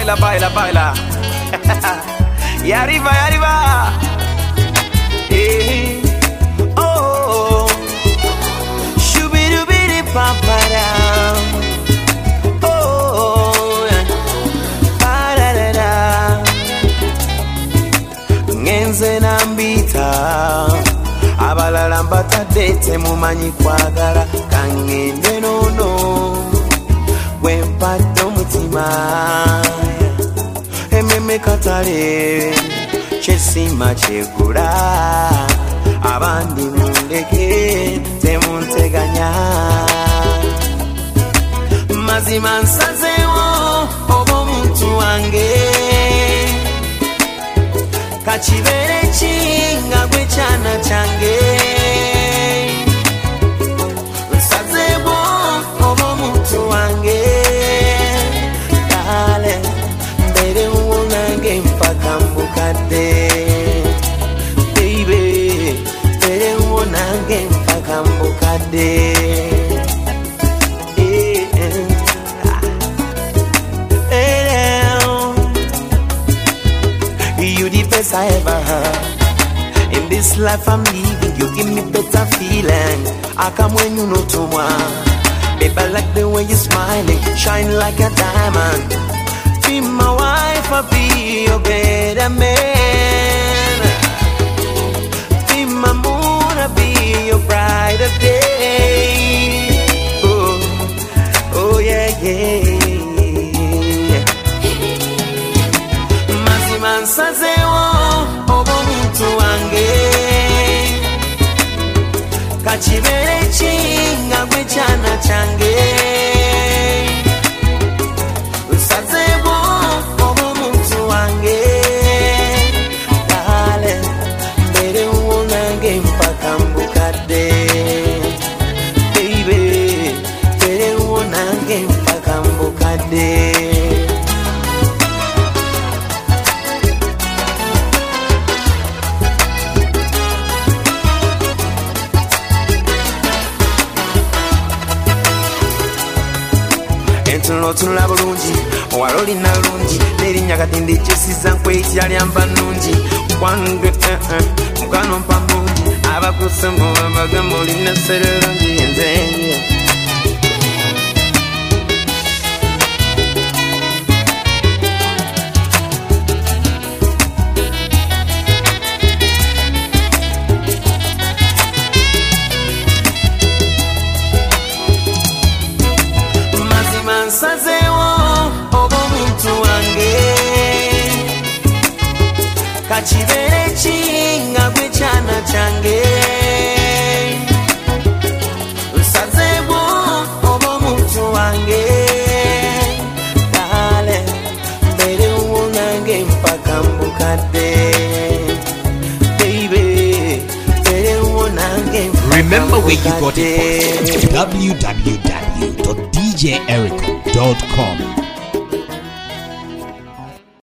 baila, baila, baila. Y arriba, y arriba. Oh, shubidubidi papara. Oh, pararara. Ngenze nambita. Abalala mbatadde mumanyi kwagala kangende nono wempadde omutima ememe katale kyesima kyegula abandi mundeke temunteganya mazima nsazeewo oba omuntu wange kachibere chinga gwe chana change nsazebo obo muntu wange dale mbere uwonange mpaka mbukadde baby mbere uwonange mpaka mbukadde you the best I ever had. In this life I'm living, you give me better feeling. I come when you know too much. Babe, I like the way you're smiling, shine like a diamond. Be my wife, I'll be your better man. Be my moon, I'll be your brighter day. Oh, oh yeah, yeah. Mansazewo obo muntu wange kachibere chinga gwe chana change usazewo obo muntu wange dale mbere uwonange mpaka mbukadde baby mbere uwonange mpaka mbukadde. Tunula bulungi waloli na lungi nerinya katindi kyesiza nkwetya lyamba nungi kwange mukano mpamungi abakusembo bagamba olina serungi nze nsazeewo oba omuntu wange kachibere chinga gwe chana change nsazeewo oba omuntu wange dale mbere uwonange mpaka mbukadde baby mbere uwonange mpaka remember where you got it from www.djericho.com